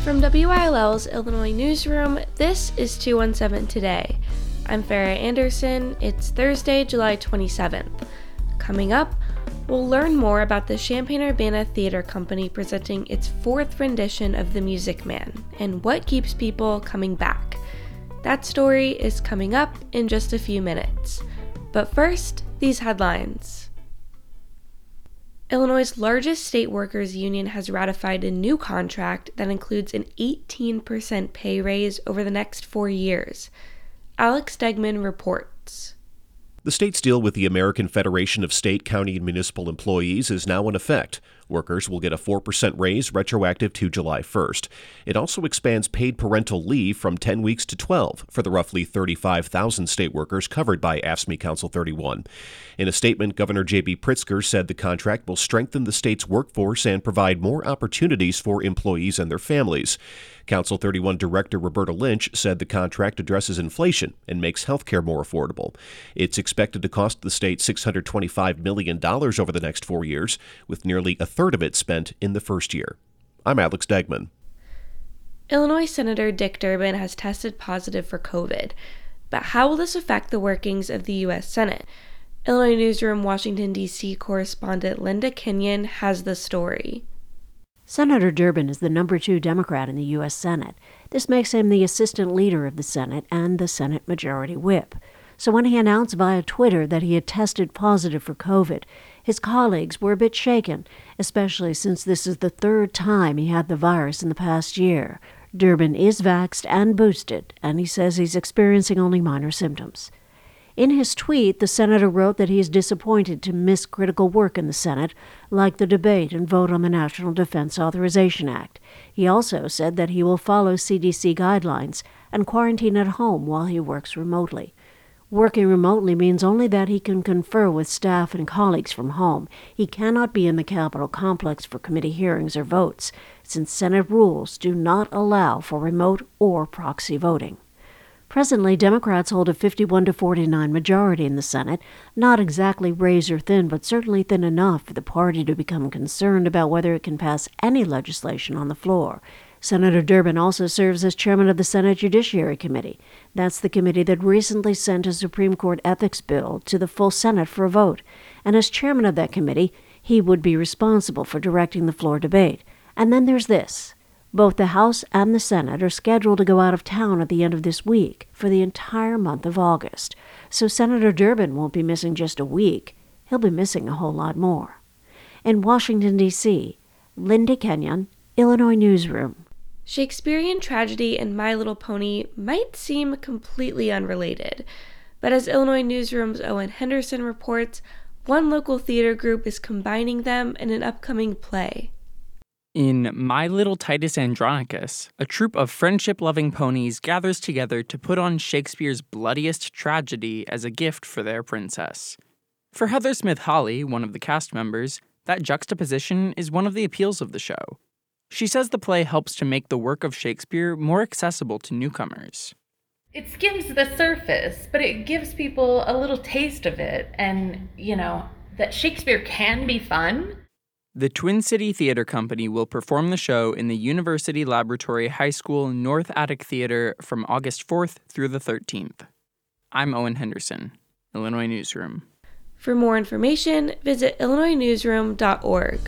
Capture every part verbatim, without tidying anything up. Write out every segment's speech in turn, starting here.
From W I L L's Illinois Newsroom, this is two one seven Today. I'm Farah Anderson. It's Thursday, July twenty-seventh. Coming up, we'll learn more about the Champaign-Urbana Theater Company presenting its fourth rendition of The Music Man and what keeps people coming back. That story is coming up in just a few minutes. But first, these headlines. Illinois' largest state workers union has ratified a new contract that includes an eighteen percent pay raise over the next four years. Alex Degman reports. The state's deal with the American Federation of State, County, and Municipal Employees is now in effect. Workers will get a four percent raise retroactive to July first. It also expands paid parental leave from ten weeks to twelve for the roughly thirty-five thousand state workers covered by A F S C M E Council thirty-one. In a statement, Governor J B Pritzker said the contract will strengthen the state's workforce and provide more opportunities for employees and their families. Council thirty-one Director Roberta Lynch said the contract addresses inflation and makes health care more affordable. It's expected to cost the state six hundred twenty-five million dollars over the next four years, with nearly a third of it spent in the first year. I'm Alex Degman. Illinois Senator Dick Durbin has tested positive for COVID. But how will this affect the workings of the U S Senate? Illinois Newsroom Washington, D C correspondent Linda Kenyon has the story. Senator Durbin is the number two Democrat in the U S Senate. This makes him the assistant leader of the Senate and the Senate Majority Whip. So when he announced via Twitter that he had tested positive for COVID, his colleagues were a bit shaken, especially since this is the third time he had the virus in the past year. Durbin is vaxxed and boosted, and he says he's experiencing only minor symptoms. In his tweet, the senator wrote that he is disappointed to miss critical work in the Senate, like the debate and vote on the National Defense Authorization Act. He also said that he will follow C D C guidelines and quarantine at home while he works remotely. Working remotely means only that he can confer with staff and colleagues from home. He cannot be in the Capitol complex for committee hearings or votes, since Senate rules do not allow for remote or proxy voting. Presently, Democrats hold a fifty-one to forty-nine majority in the Senate, not exactly razor thin, but certainly thin enough for the party to become concerned about whether it can pass any legislation on the floor. Senator Durbin also serves as chairman of the Senate Judiciary Committee. That's the committee that recently sent a Supreme Court ethics bill to the full Senate for a vote. And as chairman of that committee, he would be responsible for directing the floor debate. And then there's this. Both the House and the Senate are scheduled to go out of town at the end of this week for the entire month of August. So Senator Durbin won't be missing just a week. He'll be missing a whole lot more. In Washington, D C, Linda Kenyon, Illinois Newsroom. Shakespearean tragedy and My Little Pony might seem completely unrelated, but as Illinois Newsroom's Owen Henderson reports, one local theater group is combining them in an upcoming play. In My Little Titus Andronicus, a troupe of friendship-loving ponies gathers together to put on Shakespeare's bloodiest tragedy as a gift for their princess. For Heather Smith Hawley, one of the cast members, that juxtaposition is one of the appeals of the show. She says the play helps to make the work of Shakespeare more accessible to newcomers. It skims the surface, but it gives people a little taste of it, and, you know, that Shakespeare can be fun. The Twin City Theater Company will perform the show in the University Laboratory High School North Attic Theater from August fourth through the thirteenth. I'm Owen Henderson, Illinois Newsroom. For more information, visit illinois newsroom dot org.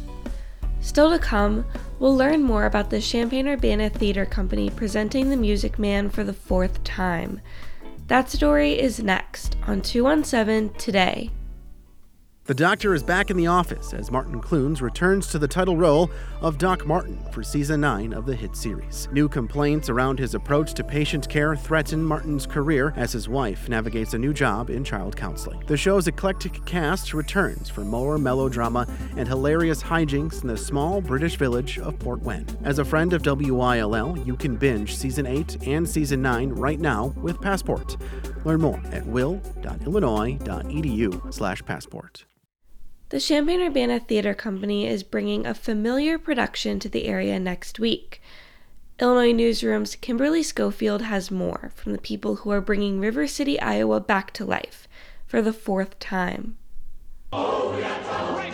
Still to come, we'll learn more about the Champaign-Urbana Theater Company presenting The Music Man for the fourth time. That story is next on two one seven Today. The Doctor is back in the office as Martin Clunes returns to the title role of Doc Martin for season nine of the hit series. New complaints around his approach to patient care threaten Martin's career as his wife navigates a new job in child counseling. The show's eclectic cast returns for more melodrama and hilarious hijinks in the small British village of Port Wen. As a friend of W I L L, you can binge season eight and season nine right now with Passport. Learn more at will dot illinois dot e d u slash passport. The Champaign-Urbana Theater Company is bringing a familiar production to the area next week. Illinois Newsroom's Kimberly Schofield has more from the people who are bringing River City, Iowa back to life for the fourth time. Oh, we got trouble right here in River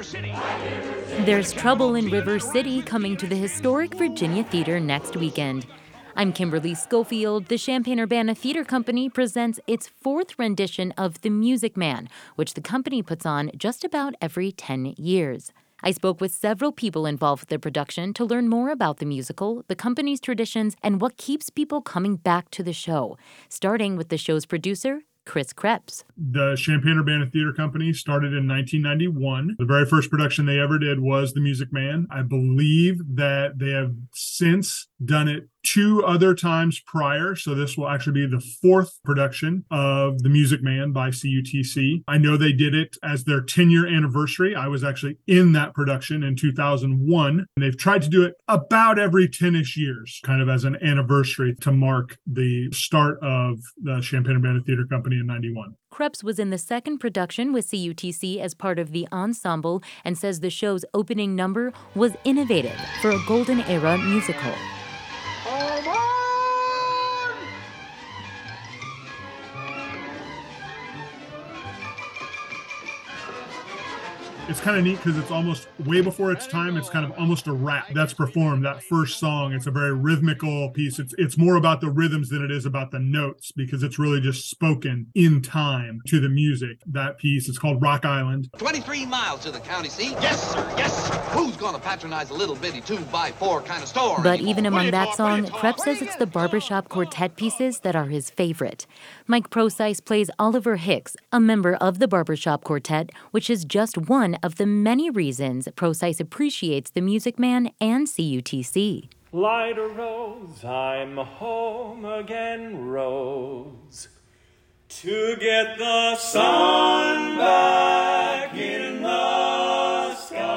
City. There's Trouble in River City coming to the historic Virginia Theater next weekend. I'm Kimberly Schofield. The Champaign-Urbana Theater Company presents its fourth rendition of The Music Man, which the company puts on just about every ten years. I spoke with several people involved with the production to learn more about the musical, the company's traditions, and what keeps people coming back to the show, starting with the show's producer, Chris Krebs. The Champaign-Urbana Theater Company started in nineteen ninety-one. The very first production they ever did was The Music Man. I believe that they have since done it two other times prior, so this will actually be the fourth production of The Music Man by C U T C. I know they did it as their ten-year anniversary. I was actually in that production in two thousand one, and they've tried to do it about every ten-ish years, kind of as an anniversary to mark the start of the Champaign-Urbana Theater Company in ninety-one. Krebs was in the second production with C U T C as part of the ensemble and says the show's opening number was innovative for a golden era musical. It's kind of neat because it's almost way before its time. It's kind of almost a rap that's performed, that first song. It's a very rhythmical piece. It's it's more about the rhythms than it is about the notes because it's really just spoken in time to the music. That piece, it's called Rock Island. twenty-three miles to the county seat. Yes, sir, yes. Who's going to patronize a little bitty two by four kind of store But anymore? even among that song, Krebs says it's the barbershop quartet pieces that are his favorite. Mike Procyse plays Oliver Hicks, a member of the barbershop quartet, which is just one of the many reasons Procyse appreciates The Music Man and C U T C. Light a rose, I'm home again, Rose, to get the sun back in the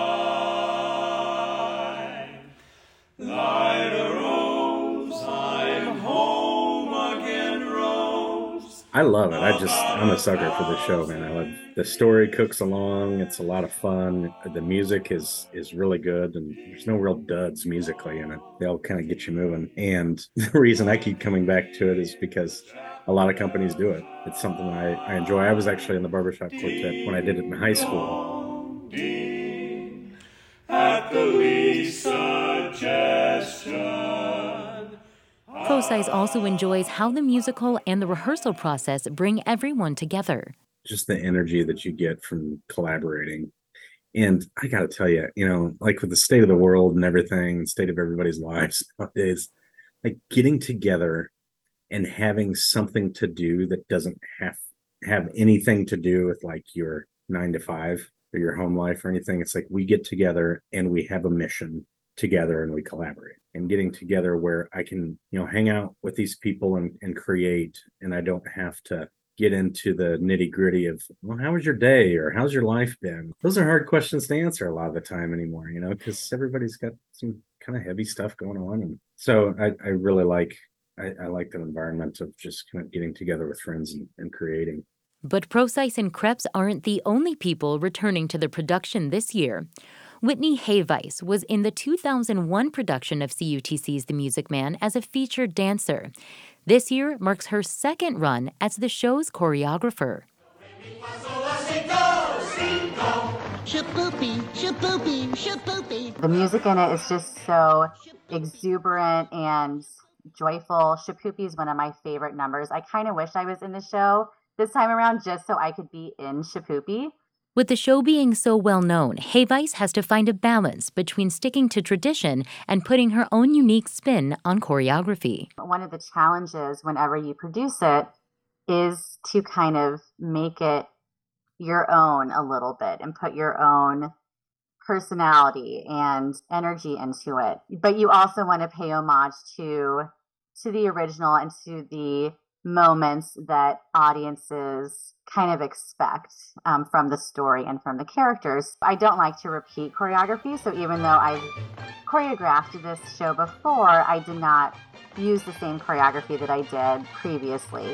sky. Light a rose, I'm home again, Rose. I love it. I just, I'm a sucker for the show, man. I love the story cooks along. It's a lot of fun. The music is is really good, and there's no real duds musically in it. They all kind of get you moving. And the reason I keep coming back to it is because a lot of companies do it. It's something I, I enjoy. I was actually in the barbershop quartet when I did it in high school. At the least suggestion. Procyse also enjoys how the musical and the rehearsal process bring everyone together. Just the energy that you get from collaborating. And I got to tell you, you know, like with the state of the world and everything, the state of everybody's lives nowadays, like getting together and having something to do that doesn't have have anything to do with like your nine to five or your home life or anything. It's like we get together and we have a mission together and we collaborate. And getting together where I can, you know, hang out with these people and, and create, and I don't have to get into the nitty gritty of, well, how was your day or how's your life been? Those are hard questions to answer a lot of the time anymore, you know, because everybody's got some kind of heavy stuff going on. And so I, I really like, I, I like the environment of just kind of getting together with friends and, and creating. But Procyse and Krebs aren't the only people returning to the production this year. Whitney Hayvice was in the two thousand one production of C U T C's The Music Man as a featured dancer. This year marks her second run as the show's choreographer. The music in it is just so exuberant and joyful. Shapoopy is one of my favorite numbers. I kind of wish I was in the show this time around just so I could be in Shapoopy. With the show being so well known, Hayvice has to find a balance between sticking to tradition and putting her own unique spin on choreography. One of the challenges whenever you produce it is to kind of make it your own a little bit and put your own personality and energy into it. But you also want to pay homage to to the original and to the moments that audiences kind of expect um, from the story and from the characters. I don't like to repeat choreography, so even though I've choreographed this show before, I did not use the same choreography that I did previously.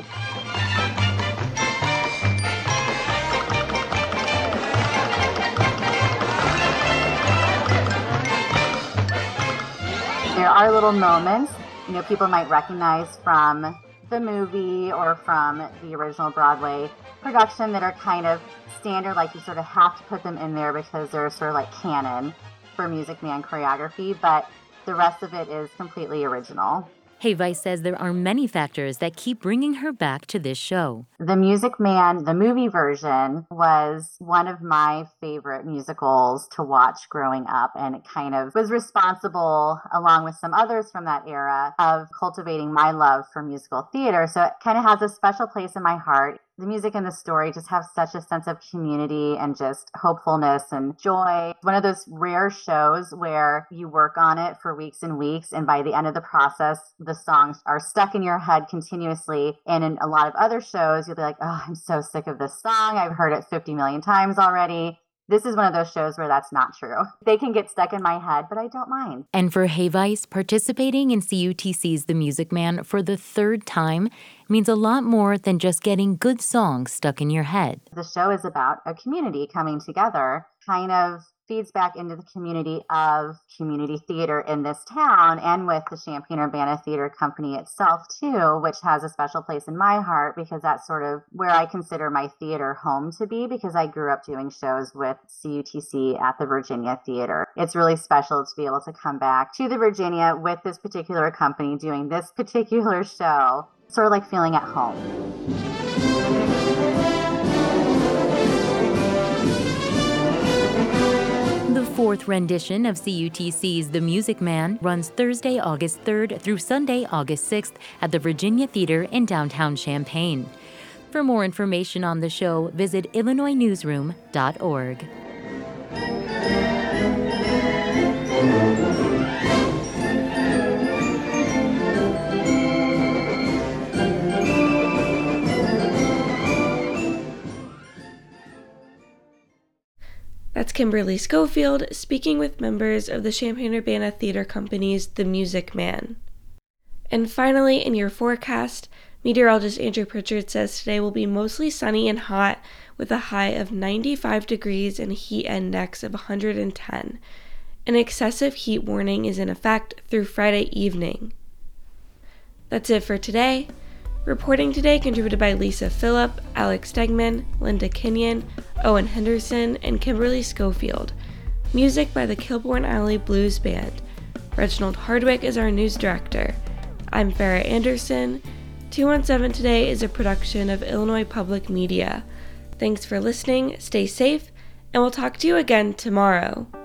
There are little moments, you know, people might recognize from the movie or from the original Broadway production that are kind of standard, like you sort of have to put them in there because they're sort of like canon for Music Man choreography, but the rest of it is completely original. Hey Vice says there are many factors that keep bringing her back to this show. The Music Man, the movie version, was one of my favorite musicals to watch growing up, and it kind of was responsible, along with some others from that era, of cultivating my love for musical theater. So it kind of has a special place in my heart. The music and the story just have such a sense of community and just hopefulness and joy. One of those rare shows where you work on it for weeks and weeks, and by the end of the process, the songs are stuck in your head continuously. And in a lot of other shows, you'll be like, oh, I'm so sick of this song. I've heard it fifty million times already. This is one of those shows where that's not true. They can get stuck in my head, but I don't mind. And for Hey Vice, participating in C U T C's The Music Man for the third time means a lot more than just getting good songs stuck in your head. The show is about a community coming together, kind of feeds back into the community of community theater in this town, and with the Champaign-Urbana Theater Company itself too, which has a special place in my heart because that's sort of where I consider my theater home to be, because I grew up doing shows with C U T C at the Virginia Theater. It's really special to be able to come back to the Virginia with this particular company doing this particular show, sort of like feeling at home. The fourth rendition of C U T C's The Music Man runs Thursday, August third through Sunday, August sixth at the Virginia Theater in downtown Champaign. For more information on the show, visit illinois newsroom dot org. That's Kimberly Schofield speaking with members of the Champaign-Urbana Theater Company's The Music Man. And finally, in your forecast, meteorologist Andrew Pritchard says today will be mostly sunny and hot with a high of ninety-five degrees and a heat index of one hundred ten. An excessive heat warning is in effect through Friday evening. That's it for today. Reporting today contributed by Lisa Phillip, Alex Stegman, Linda Kenyon, Owen Henderson, and Kimberly Schofield. Music by the Kilbourne Alley Blues Band. Reginald Hardwick is our news director. I'm Farrah Anderson. two one seven Today is a production of Illinois Public Media. Thanks for listening, stay safe, and we'll talk to you again tomorrow.